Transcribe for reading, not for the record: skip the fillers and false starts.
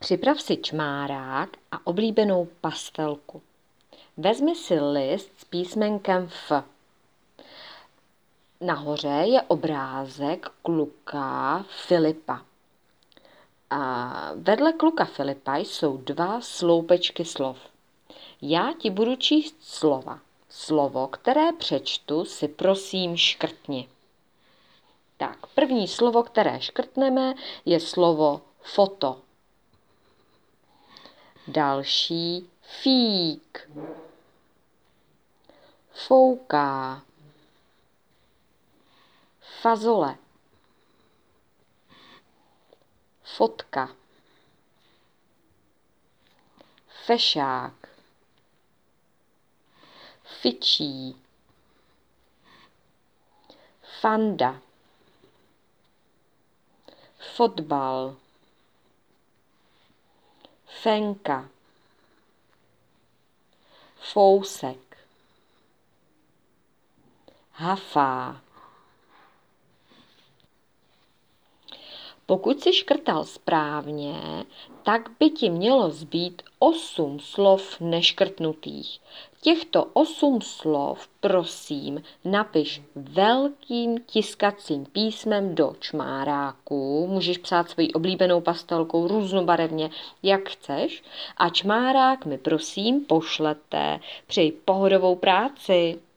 Připrav si čmárák a oblíbenou pastelku. Vezmi si list s písmenkem F. Nahoře je obrázek kluka Filipa. A vedle kluka Filipa jsou 2 sloupečky slov. Já ti budu číst slova. Slovo, které přečtu, si prosím škrtni. Tak, první slovo, které škrtneme, je slovo foto. Další fík. Fouká. Fazole. Fotka. Fešák. Fičí. Fanda. Fotbal. Fenka. Fousek. Hafá. Pokud jsi škrtal správně, tak by ti mělo zbýt 8 slov neškrtnutých. Těchto 8 slov, prosím, napiš velkým tiskacím písmem do čmáráku. Můžeš psát svoji oblíbenou pastelkou různobarevně, jak chceš. A čmárák mi prosím pošlete. Přeji pohodovou práci.